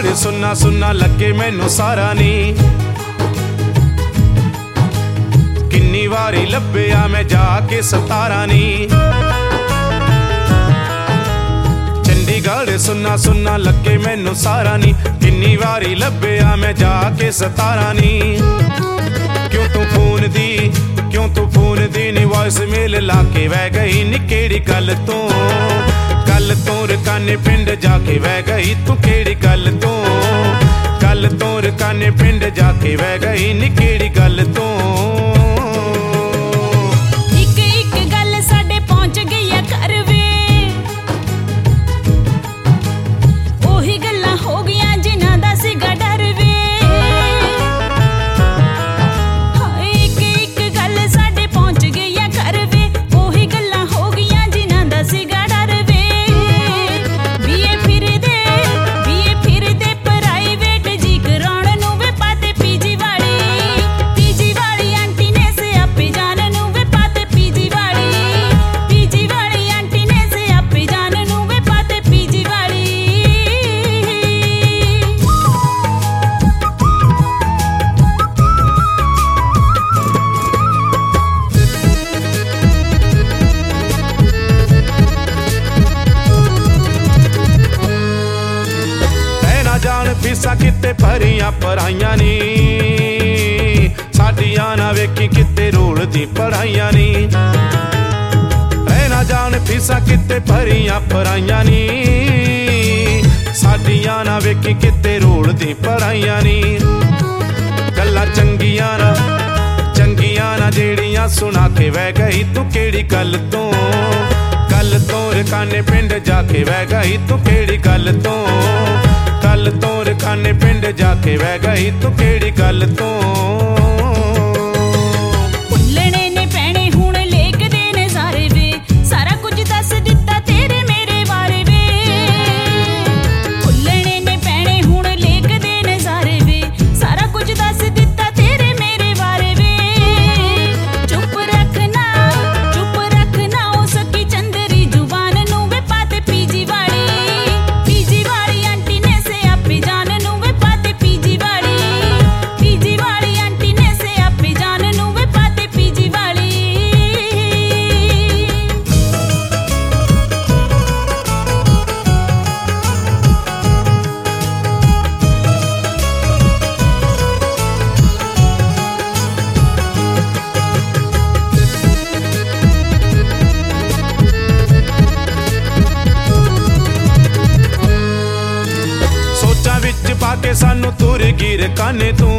गल सुनना सुनना लगे मैनू सारा नी। किन्नी वारी लभ्या मैं जाके 17 नी। गल सुनना सुनना लगे मैनू सारा नी। किन्नी वारी लभ्या मैं जाके 17 नी। क्यों तू फोन दी नी वॉइस मेल लाके वह गई नी केड़ी गल तो रकाने पिंड जाके वह गई तू केड़ी गल तो रकाने पिंड जाके वह गई नी केड़ी गल तो। फीसा किते भरियां पढ़ाइयां नी। साडियां ना वेखी किते रोल दी पढ़ाइयां नी। रहना जान फीसा किते भरियां पढ़ाइयां नी। साडियां ना वेखी किते रोल दी पढ़ाइयां नी। गल्लां चंगियां ना जेड़ियां सुना के वह गई तू केड़ी गल तो रकाने पिंड जाके वह गई तू केड़ी गल तो रकाने पिंड जाके वह गई तू केड़ी गल तो। भुल्लने ने पैणे हुण लेकदे ने सारे वे सारा कुछ दस दिता तेरे मेरे बारे वे। भुल्लने ने पैणे हुण लेकदे ने सारे वे सारा कुछ दस दिता तेरे मेरे बारे वे। चुप रखना ओ सकी चंदरी जुबान नू वे पाते पीजी वाली आंटी ने से आपे जान नू वे पाते पीजी वाली आंटी ने से आपे जान नू वे पाते पीजी वाली। सोचा विच पाके सानू तुर गिर काने तू।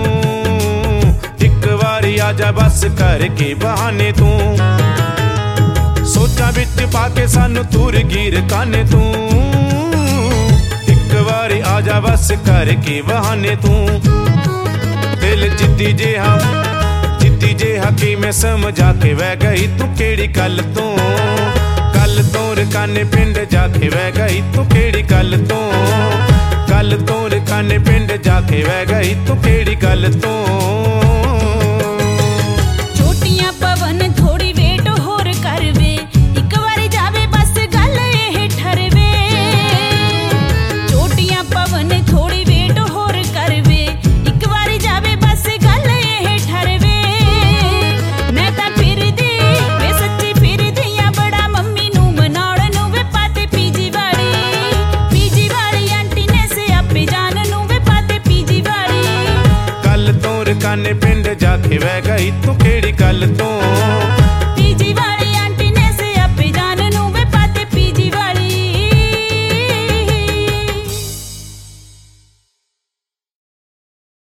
एक वारी आजा बस करके बहाने तू। सोचा विच पाके सानू तुर गिर काने तू। एक वारी आजा बस करके बहाने तू। दिल जिद्दी जेहा कि मैं समझा के वह गई तू केड़ी गल तो रकाने पिंड जाके वह गई तू केड़ी गल तो रकाने पिंड जाके वह गई तू केड़ी गल तो।